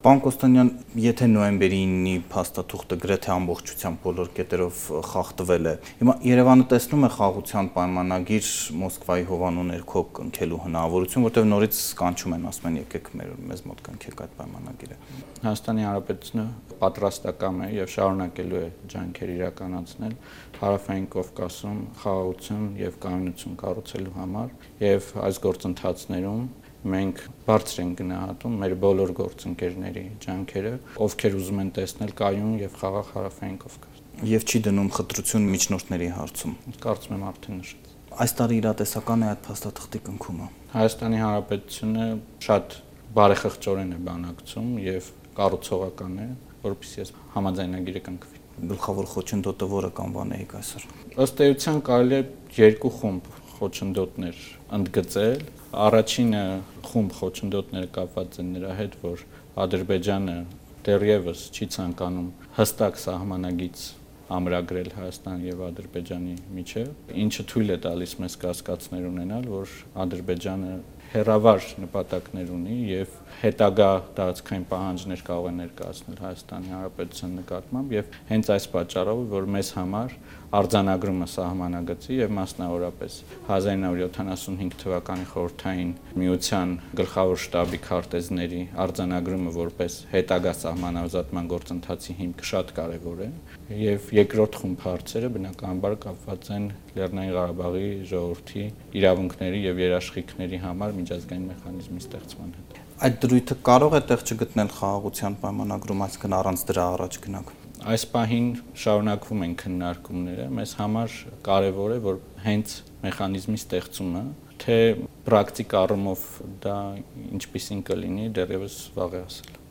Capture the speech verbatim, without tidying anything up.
Պարոն Կոստանյան, եթե նոյեմբերի ինը փաստաթուղթը գրեթե ամբողջությամբ բոլոր կետերով խախտվել է, հիմա Երևանը տեսնում է խաղաղության պայմանագիր Մոսկվայի հովանու ներքո կնքելու հնարավորություն, որտեղ նորից կանչում են, ասում են եկեք մեզ մոտ կնքեք այդ պայմանագիրը։ Հայաստանի Հանրապետությունը պատրաստական է եւ շարունակելու է ջանքեր իրականացնել Հարավային Կովկասում խաղաղություն եւ կայունություն կառուցելու համար եւ այս գործընթացներում մենք բարձր ենք գնահատում մեր բոլոր գործընկերների ջանքերը, ովքեր ուզում են տեսնել կայուն եւ խաղաղ Հարավային Կովկաս։ Եվ չի դնում խտրություն միջնորդների հարցում։ Կարծում եմ արդեն նշեց։ Այս տարի իրատեսական է այդ փաստաթղթի կնքումը։ Հայաստանի Հանրապետությունը շատ բարեխղճորեն է բանակցում եւ կառուցողական է, որովհետեւ այս համաձայնագիրը կնքվի։ Գլխավոր խոչընդոտը որը կանվանեիք այսօր։ Ըստ էության կարելի է երկու խումբ խոչընդոտներ ընդգծել։ Առաջինը խումբ խոչընդոտները կապված են նրա հետ, որ Ադրբեջանը դեռևս չի ցանկանում հստակ սահմանագիծ ամրագրել Հայաստան եւ Ադրբեջանի միջեւ, ինչը թույլ է տալիս մեզ կասկածներ ունենալ, որ Ադրբեջանը հերավար նպատակներ ունի եւ հետագա տարածքային պահանջներ կարող է ներկայացնել Հայաստանի Հանրապետության նկատմամբ եւ հենց այս պատճառով, որ մեզ համար արձանագրումը սահմանագծի եւ մասնավորապես հազար ինը հարյուր յոթանասունհինգ թվականի խորհրդային միության գլխավոր շտաբի քարտեզների արձանագրումը որպես հետագա սահմանազատման գործընթացի հիմք շատ կարեւոր է եւ երկրորդ խումբ հարցերը բնականաբար կապված են Լեռնային Ղարաբաղի ժողովրդի իրավունքների եւ երաշխիքների համար միջազգային մեխանիզմի ստեղծման հետ։ Այդ դրույթը կարող է տեղ չգտնել խաղաղության պայմանագրում, այսինքն առանց դրա առաջ գնանք։ Այս պահին շարունակվում են քննարկումները, մեզ համար կարևոր է, որ հենց մեխանիզմի ստեղծումը, թե պրակտիկ առումով դա ինչպիսին կլինի, դեռևս վաղ է ասել։